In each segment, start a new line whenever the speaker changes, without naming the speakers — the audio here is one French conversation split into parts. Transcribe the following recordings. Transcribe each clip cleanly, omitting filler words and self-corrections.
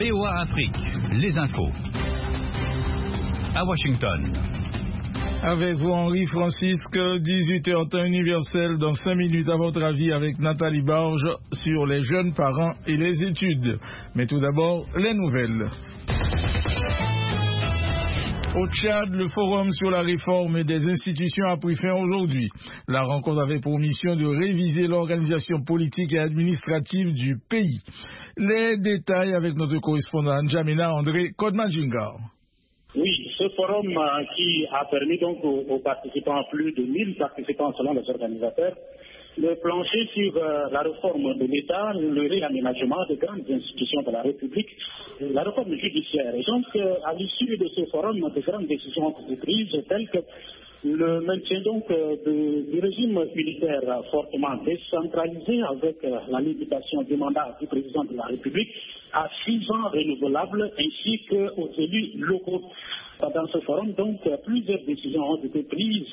VOA Afrique, les infos. À Washington.
Avec vous, Henri Francisque, 18h temps universel dans 5 minutes à votre avis avec Nathalie Barge sur les jeunes parents et les études. Mais tout d'abord, les nouvelles. Au Tchad, le forum sur la réforme des institutions a pris fin aujourd'hui. La rencontre avait pour mission de réviser l'organisation politique et administrative du pays. Les détails avec notre correspondant N'Djamena André Kodmadjingar.
Oui, ce forum qui a permis donc aux participants, plus de 1000 participants selon les organisateurs, de plancher sur la réforme de l'État, le réaménagement des grandes institutions de la République, la réforme judiciaire. Et donc, à l'issue de ce forum, de grandes décisions ont été prises, telles que le maintien donc du régime militaire fortement décentralisé avec la limitation du mandat du président de la République à 6 ans renouvelables ainsi qu'aux élus locaux. Dans ce forum, donc, plusieurs décisions ont été prises.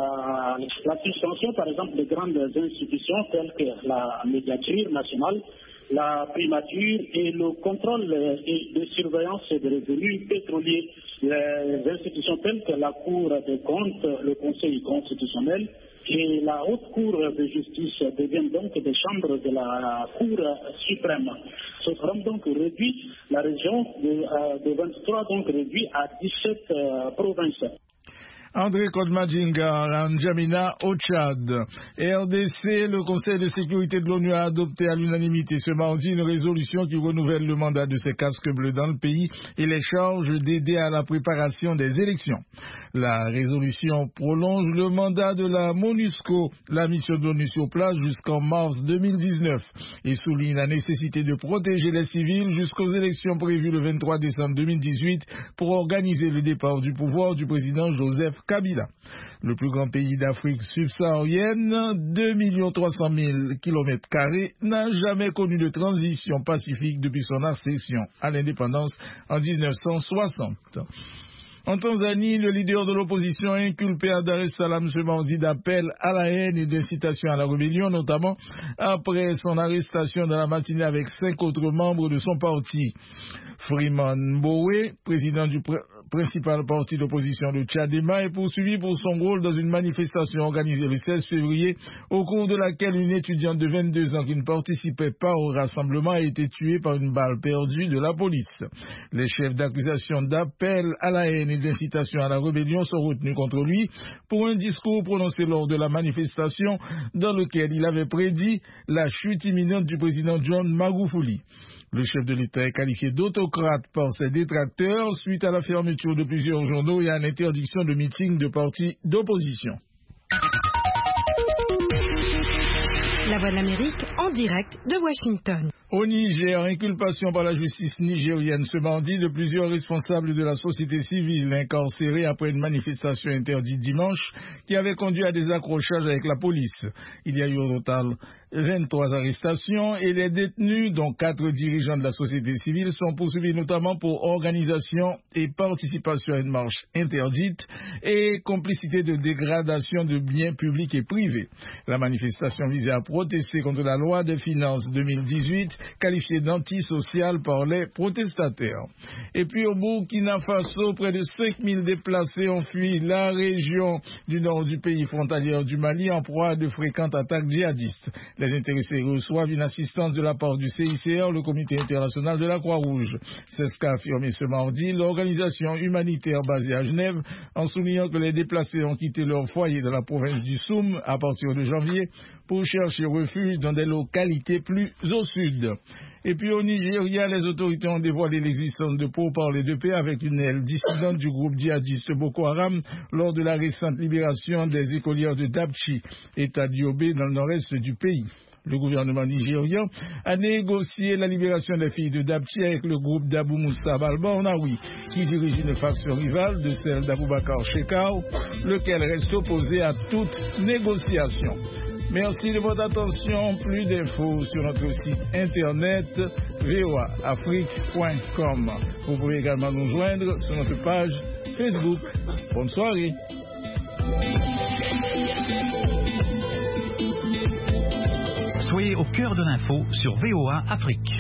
La suspension, par exemple, de grandes institutions telles que la médiature nationale, la primature et le contrôle de surveillance des revenus pétroliers. Les institutions telles que la Cour des comptes, le Conseil constitutionnel et la Haute Cour de justice deviennent donc des chambres de la Cour suprême. Ce forum donc réduit la région de 23 donc réduit à 17 provinces.
André Kodmadjingar, N'Djamena au Tchad. RDC, le Conseil de sécurité de l'ONU a adopté à l'unanimité ce mardi une résolution qui renouvelle le mandat de ces casques bleus dans le pays et les charge d'aider à la préparation des élections. La résolution prolonge le mandat de la MONUSCO, la mission de l'ONU sur place, jusqu'en mars 2019 et souligne la nécessité de protéger les civils jusqu'aux élections prévues le 23 décembre 2018 pour organiser le départ du pouvoir du président Joseph Kabila. Le plus grand pays d'Afrique subsaharienne, 2 300 000 km², n'a jamais connu de transition pacifique depuis son accession à l'indépendance en 1960. En Tanzanie, le leader de l'opposition a inculpé à Dar es Salaam ce mardi d'appel à la haine et d'incitation à la rébellion, notamment après son arrestation dans la matinée avec 5 autres membres de son parti. Freeman Mbowe, président du principal parti d'opposition de Tchadema, est poursuivi pour son rôle dans une manifestation organisée le 16 février, au cours de laquelle une étudiante de 22 ans qui ne participait pas au rassemblement a été tuée par une balle perdue de la police. Les chefs d'accusation d'appel à la haine et d'incitation à la rébellion sont retenus contre lui pour un discours prononcé lors de la manifestation dans lequel il avait prédit la chute imminente du président John Magufuli. Le chef de l'État est qualifié d'autocrate par ses détracteurs suite à la fermeture de plusieurs journaux et à l'interdiction de meetings de partis d'opposition.
La Voix de l'Amérique en direct de Washington.
Au Niger, inculpation par la justice nigérienne ce mardi de plusieurs responsables de la société civile incarcérés après une manifestation interdite dimanche qui avait conduit à des accrochages avec la police. Il y a eu au total 23 arrestations et les détenus, dont 4 dirigeants de la société civile, sont poursuivis notamment pour organisation et participation à une marche interdite et complicité de dégradation de biens publics et privés. La manifestation visait à protester contre la loi des finances 2018 qualifiée d'antisociale par les protestataires. Et puis au Burkina Faso, près de 5000 déplacés ont fui la région du nord du pays frontalière du Mali en proie à de fréquentes attaques djihadistes. Les intéressés reçoivent une assistance de la part du CICR, le Comité international de la Croix-Rouge. C'est ce qu'a affirmé ce mardi l'organisation humanitaire basée à Genève, en soulignant que les déplacés ont quitté leur foyer dans la province du Soum à partir de janvier pour chercher refuge dans des localités plus au sud. Et puis au Nigeria, les autorités ont dévoilé l'existence de pourparlers de paix avec une aile dissidente du groupe djihadiste Boko Haram lors de la récente libération des écolières de Dapchi, État d'Yobe dans le nord-est du pays. Le gouvernement nigérian a négocié la libération des filles de Dapchi avec le groupe d'Abou Moussa Balbornaoui, qui dirige une faction rivale de celle d'Aboubacar Shekau, lequel reste opposé à toute négociation. Merci de votre attention. Plus d'infos sur notre site internet voaafrique.com. Vous pouvez également nous joindre sur notre page Facebook. Bonne soirée.
Soyez au cœur de l'info sur VOA Afrique.